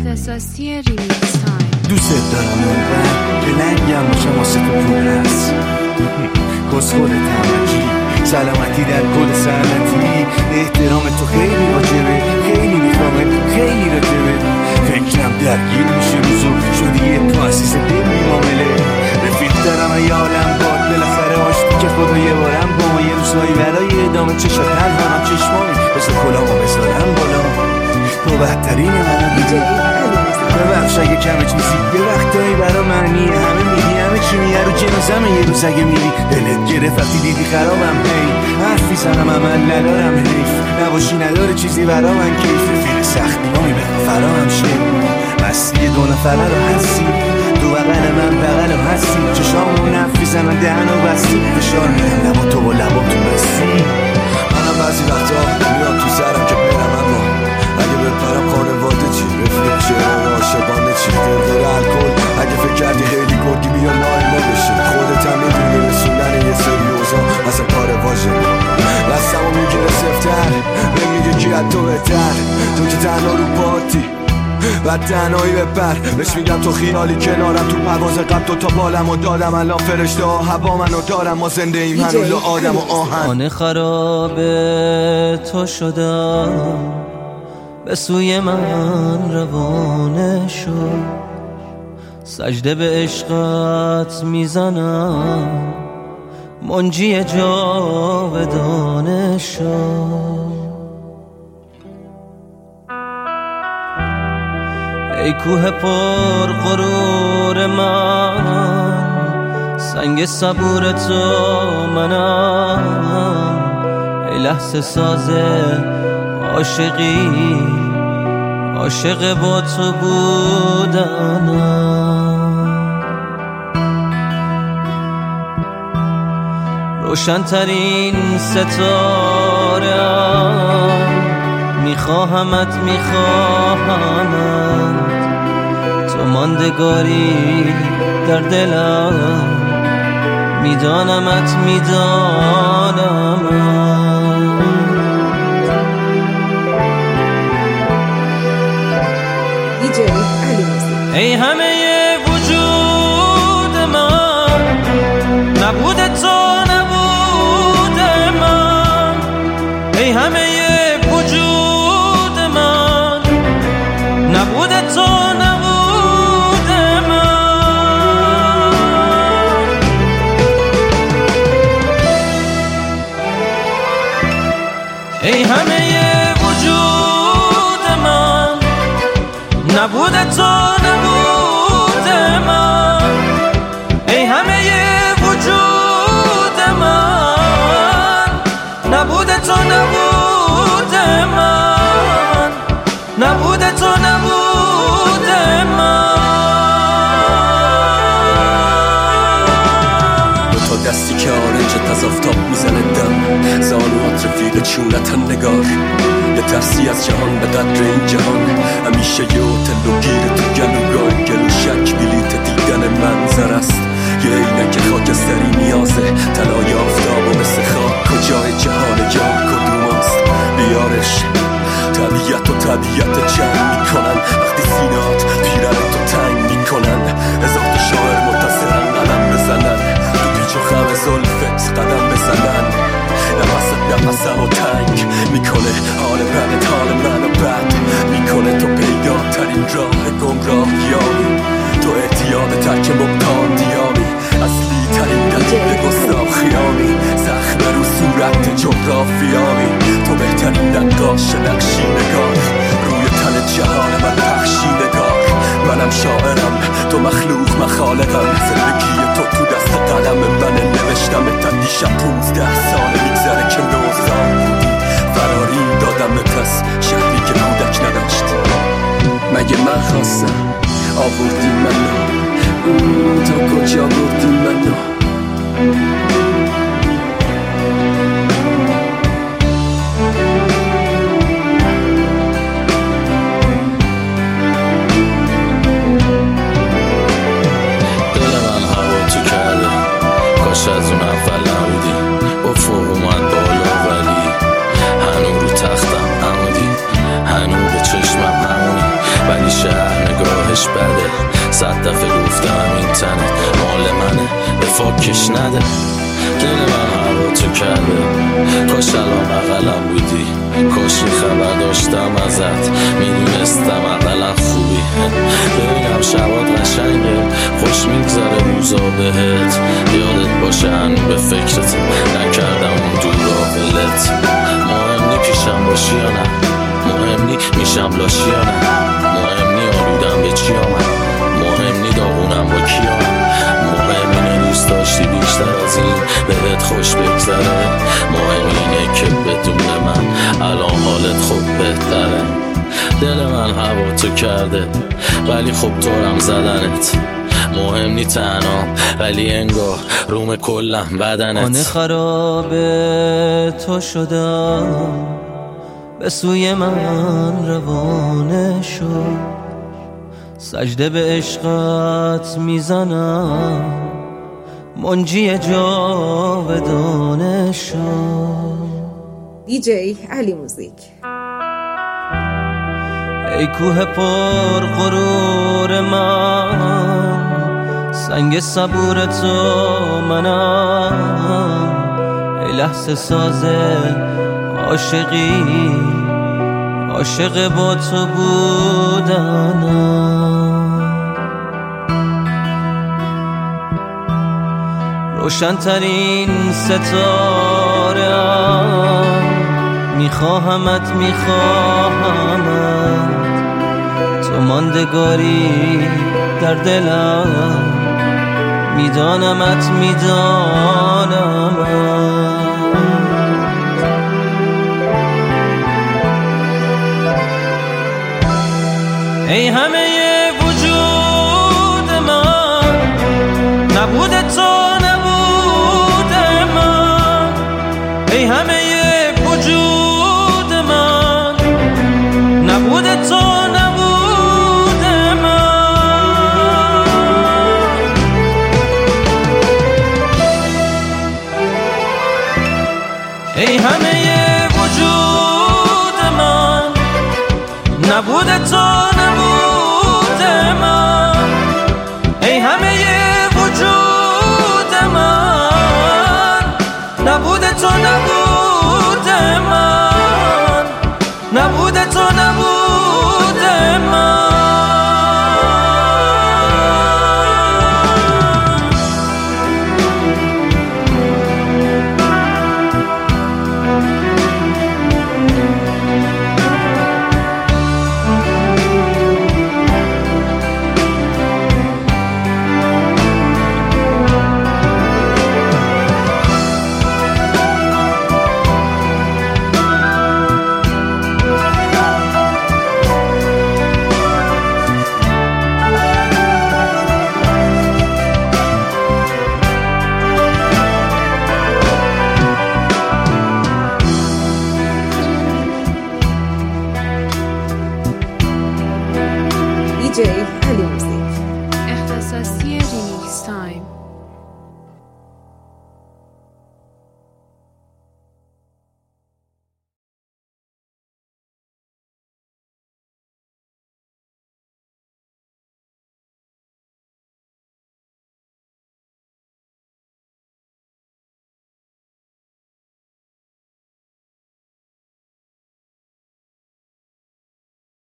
اختصاصی ریمیکس تایم. دوست دارم اونقدر که نگم باشم واسه تو پول هست کسخور تمکی سلامتی در کل سلامتی احترام تو خیلی واجبه خیلی میخوامه خیلی راجبه فکرم درگیر میشه روزو شدی یه مؤسسه دل میمامله رفیق دارم ای عالم باد بالاخره آشتی که خدا یه بارم با ما یه روزایی برای ادامه چشا تنها چشمامی بذار کلامو بذارم بالا تو بهترین منو دیدی ببخش اگه کمه چیزی یه وقتایی برا معنی همه میگی همه چی میگه رو جنازمه یه روز اگه میری دلت گرفت وقتی دیدی خرابم هی حرفی زنم عمل ندارم حیف نباشی نداره چیزی برا من کیف رفیق سختی هامی به فرامم شه مستی دو نفره رو هستی تو بغل من بغل رو هستی چشامو نفی زنن دهنو بستی فشار میدم لبا تو با لبا تو بستی منم بعضی وقتا میاد تو سرم که برم اما اگه بپرم خانواده چی رفیق شعران عاشقانه چی قرقر الکل اگه فکر کردی خیلی گرگی بیا نای ما بشی خودت هم میدونی رسوندن یه سری اوزا اصلا کار واژه دستمو میگیره سفتر به میگه کی از تو بهتر تو که تنها رو پاتی و تنهایی بپر بهش میگم تو خیالی کنارم تو پرواز قبل تو تا بالم و دادم الان فرشته ها هوا منو دارم ما زنده ایم هنوز آدم و آهن خانه خراب تو شدم به سوی من روانه شد سجده به عشقت میزنم منجی جاودانه شد ای کوه پر غرور من سنگ صبور تو منم ای لحظه ساز عاشقی عاشق با تو بودنم روشن‌ترین ستاره‌ام میخواهمت تو ماندگاری در دلم میدانمت ای همه وجود من نبود تو نبود من ای همه وجود من نبود تو نبود من ای همه وجود من نبود تو نبود من ای همه وجود من نبود تو نبود من نبود تو نبود من تا دستی که آرنجت از آفتاب میزنه دم زانوات رفیق چونتن نگار بترسی از جهان به قدر این جهان همیشه یه هتل و گیر تو گلوگاه گلو شک بلیت دیدن منظر است یه عینک خاکستری نیازه طلای آفتاب و مثل خاک کجای جهان یار کدوم است بیارش طبیعت و طبیعت جمع میکنن وقتی سینات پیرن تو تنگ میکنن هزار تا شاعر منتظرن قدم بزنن تو پیچ و خم زلفت قدم بزنن نفسم و تنگ میکنه حال بدت حال منو بد میکنه تو پیدا ترین راه گمراهیامی تو اعتیاد ترک مبتان دیامی اصلی ترین دلیل گستاخیامی زخم رو صورت جغرافیامی تو بهترین نقاش نقشی نگار روی تن جهان من پخشی نگار منم شاعرم تو مخلوق مخالقم زندگی تو دست قلم من نوشتم تا دیشب 15 سال میگذره که نوزان بودی فراری دادم پس شهری که کودک نداشت مگه من خواستم آوردی منو تا کجا بردی منو از اون اول نبودی افق اومد بالا ولی هنو رو تختم عمودی هنو به چشمم همونی ولی شهر نگاهش بده. 100 دفعه گفتم این تنه مال منه به فاکش نده. دل من هوا تو کرده کاش الان بغلم بودی، کاش این خبر داشتم ازت میدونستم اقلم خوبی. ببینم شبات قشنگه خوش میگذره روزا بهت، یادت باشه هنو به فکرت نکردم اون دورا ولت. مهم نی پیشم باشی یا نه، مهم نی میشم لاشی یا نه، مهم نی آلودم به چی آمد، مهم نی داغونم با کی آمد، مهم اینه دوست داشتی بیشتر از این بهت خوش بگذره، مهم اینه که بدون من الان حالت خوب بهتره. دل من هوا تو کرده ولی خب طورم زدنت، مهم نی تنها ولی انگار روم کلم بدنت. خانه خراب تو شدم به سوی من روانه شد، سجده به عشقت میزنم منجی جاودانه شد. دیجی علی موزیک. ای کوه پر غرور من، سنگ صبور تو منم، ای لحظه ساز عاشقی، عاشق با تو بودنم. روشن‌ترین ستاره‌ام، میخواهمت تو ماندگاری در دلم، میدانمت ای همه وجود من، نبود تو نبود من، ای همه وجود من، نبود تو نبود من، ای همه وجود من، نبود تو نبود من، ای همه وجود من، نبود تو نبود من، نبود تو نبود من. دیجی علی موزیک. اختصاصی